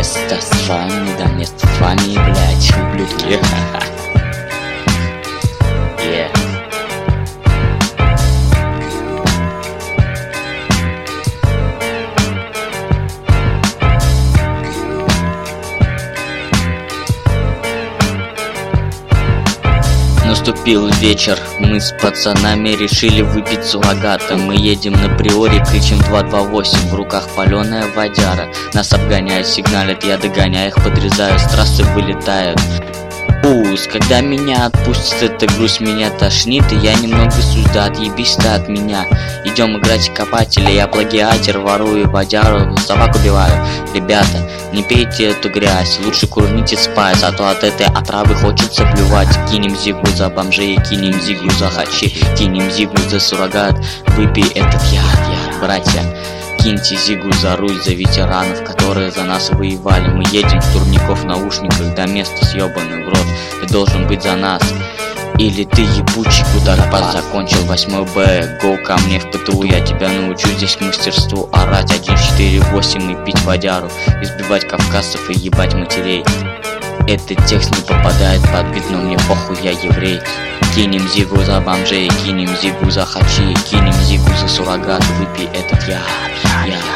место с вами, да место с вами, блять, ублюдки. Наступил вечер, мы с пацанами решили выпить суррогата. Мы едем на приоре, кричим 228, в руках паленая водяра. Нас обгоняют, сигналят, я догоняю их, подрезаю, с трассы вылетают. Когда меня отпустит эта грусть, меня тошнит, и я немного сюда, отъебись ты от меня. Идем играть в копателя, я плагиатер, ворую водяру, собак убиваю. Ребята, не пейте эту грязь, лучше курните спайс, а то от этой отравы хочется плювать. Кинем зигу за бомжей, кинем зигу за хачи, кинем зигу за суррогат, выпей этот яд, братья. Киньте зигу за руль, за ветеранов, которые за нас воевали. Мы едем в турников в наушниках до места съебанный в рот. Ты должен быть за нас. Или ты ебучий кударпас, закончил 8 Б. Гоу ко мне в ПТУ, я тебя научу здесь мастерству орать 148 и пить водяру, избивать кавказцев и ебать матерей. Этот текст не попадает под бит, но мне похуй, я еврей. Кинем зигу за бомжей, кинем зигу за хачи, кинем зигу за суррогат, выпей этот яд.